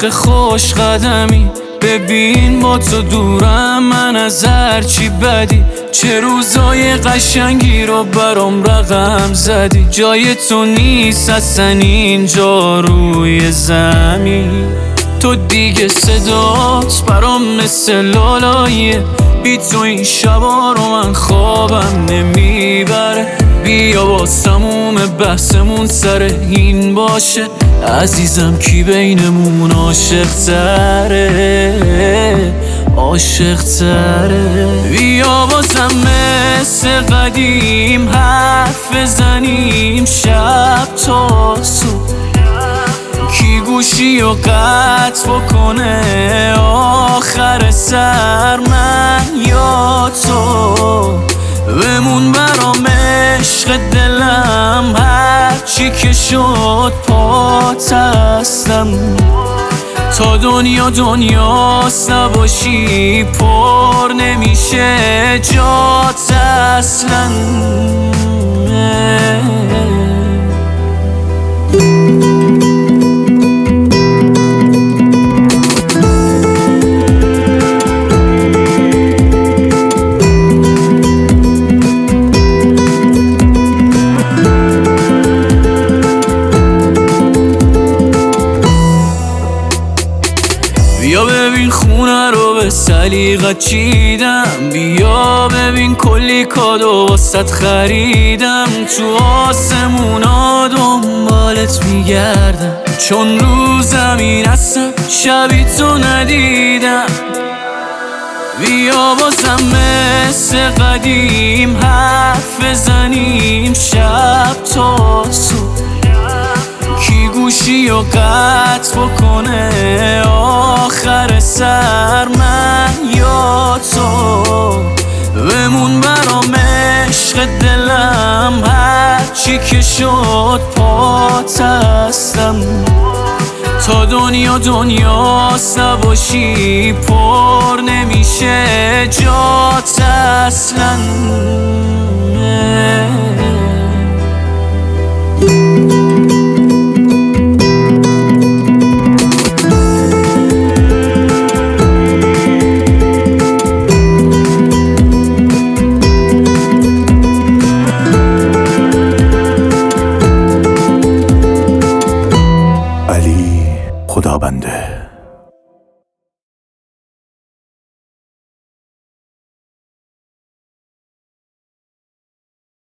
عشق خوش قدمی، ببین با تو دورم من از هرچی بدی. چه روزای قشنگی رو برام رقم زدی، جای تو نیست اصلا اینجا روی زمین. تو دیگه صدات برام مثل لالاییه، بی تو این شبا رو من خوابم نمیبره. بیا با تموم بحثمون سر این باشه، عزیزم کی بینمون عاشق تره، عاشق تره. بیا بازم مثل قدیم حرف بزنیم شب تا صبح، کی گوشی و قطع بکنه آخر سر، من یا تو. بمون برام عشق دلم، هرچی که شد پات هستم. تا دنیا دنیاست نباشی پر نمیشه جات اصلا. بیا ببین خونه رو به سلیقت چیدم، بیا ببین کلی کادو واسط خریدم. تو آسمونا دنبالت میگردم، چون رو زمین هستم شبی تو ندیدم. بیا بازم مثل قدیم حرف بزنیم شب تا صبح، کی گوشی و قطع بکنه آخر سر، من یا تو. بمون برام عشق دلم، هرچی که شد پات هستم. تا دنیا دنیاست نباشی پر نمیشه جات اصلا.